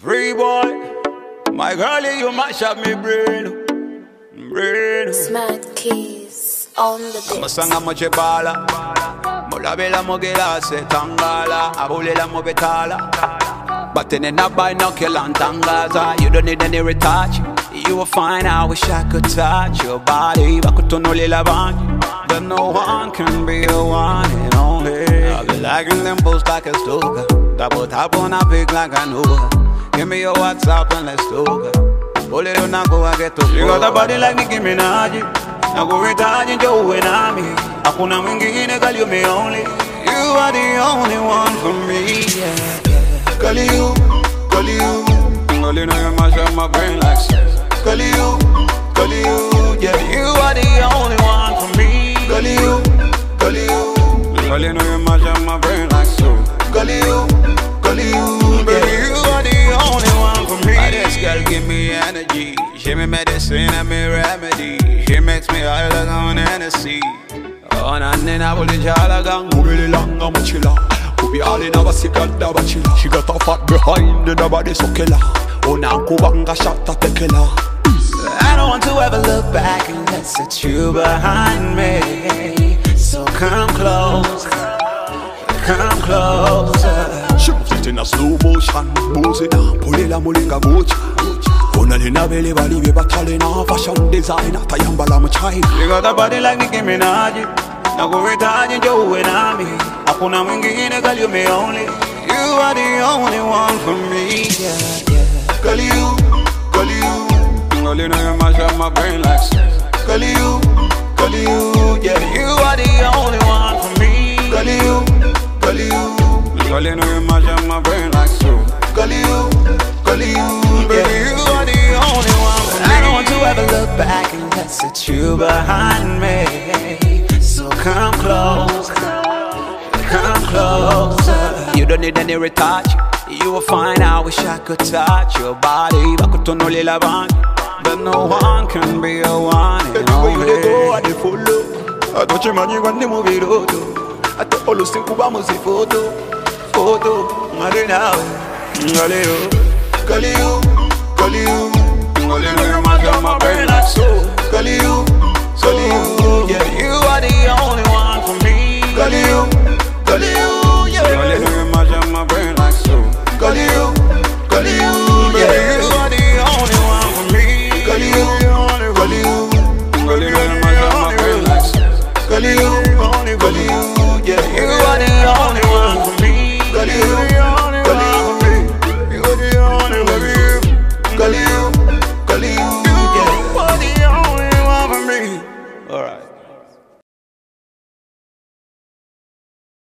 Free boy, my girlie, you mash up me brain. Smart keys on the beat. Masanga mo chebala, mo labela mo gelase tangala, abulela mo betala. But in a binocular and tangaza, you don't need any retouch. You will find I wish I could touch your body. Bakutonole lavan, but no one can be the one and only. I'll be liking them posts like a stalker. Double tap on a pic like I know her. Give me your WhatsApp and let's talk her. Pull it on, I go, I get to. You got a body like Nicki Minaj. I go retouch and Joe when I'm here. Akuna mwingine, girl, you me only. You are the only one for me, yeah. Call you, girl, you know you mash up my brain like sex. Call you, yeah. You are the only one for me. Call you, girl, you know you mash up my brain like so. Call you, baby, you are the only one for me. This girl give me energy. She me medicine and me remedy. She makes me high like I'm on Hennessy. Oh, and I will jala gang. Really long, I'm a chiller. Be all in our secret bachelor. She got a fat behind and her body so killer. Oh, now Kubanga shot at the killer. I don't want to ever look back unless it's you behind me. So come close, come closer. She moves it in a slow motion. Moves it down, pull it la mulinga gocha. Ona lina bele bali be batalena. Fashion designer, tayambala machai. You got a body like Nicki Minaj. Now go retouch and Joe when I'm here. Akuna mwingine, girl, you me only. You are the only one for me, yeah, yeah. Girl, you Girl, you know you mash up my brain like sex. Girl, you yeah. You are the only one for me. Girl, you Girl, you know you mash up my brain like so. Girl, you baby, you are the only one for me. I don't want to ever look back unless it's you behind me. So come close, come closer. You don't need any retouch. You will find I wish I could touch your body. Bakutonole lavan, but no one can be a one and only. Everywhere you go, I dey follow. I don't you man, you want the movie road. I don't always think about music photo. Marina, girl, you know you mash up my brain like so. Girl, you yeah. You are the only one for me. Girl, you